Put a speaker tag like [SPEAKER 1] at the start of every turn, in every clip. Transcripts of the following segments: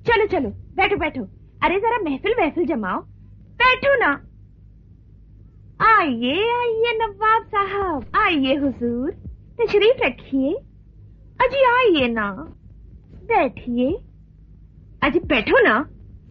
[SPEAKER 1] चलो चलो बैठो बैठो। अरे जरा महफिल जमाओ, बैठो ना। आइए आइए नवाब साहब, आइए हुजूर, तशरीफ रखिए। अजी आइए ना, बैठिए। अजी बैठो ना।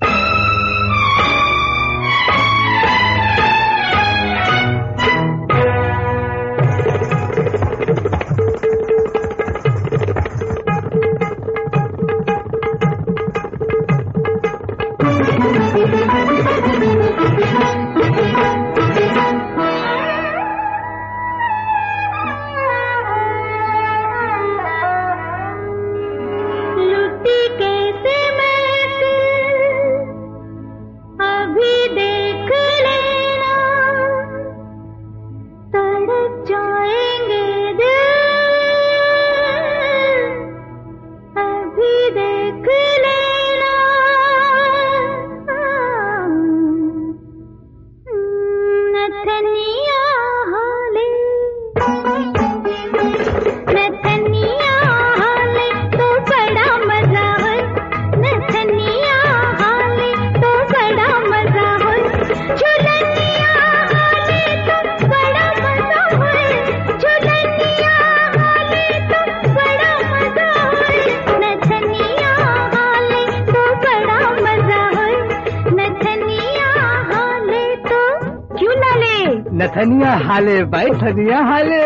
[SPEAKER 2] नथनिया हाले भाई, थनिया हाले।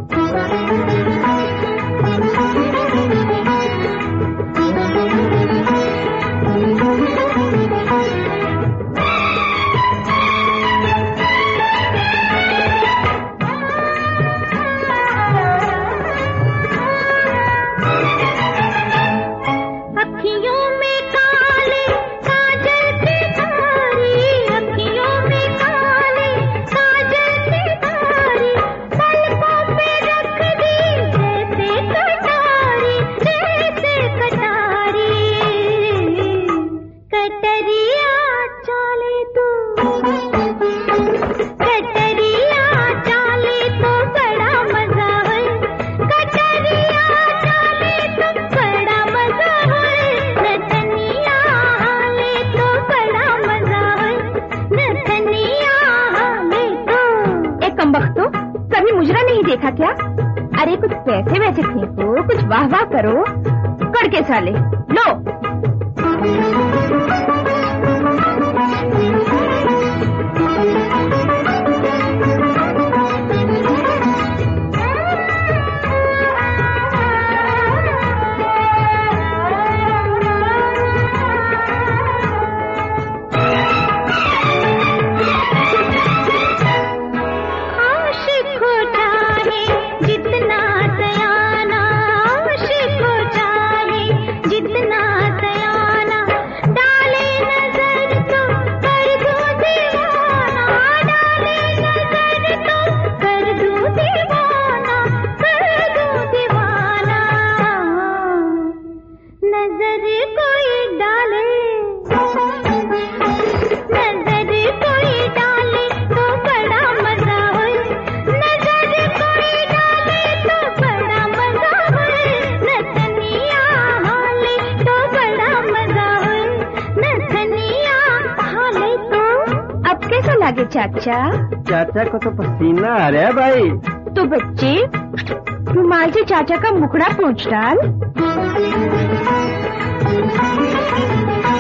[SPEAKER 1] देखा क्या? अरे कुछ पैसे वैसे फेंको, कुछ वाह वाह करो, करके साले लो। चाचा,
[SPEAKER 2] चाचा को तो पसीना आ रहा है भाई।
[SPEAKER 1] तो बच्चे रुमाल से चाचा का मुखड़ा पोंछ डाल।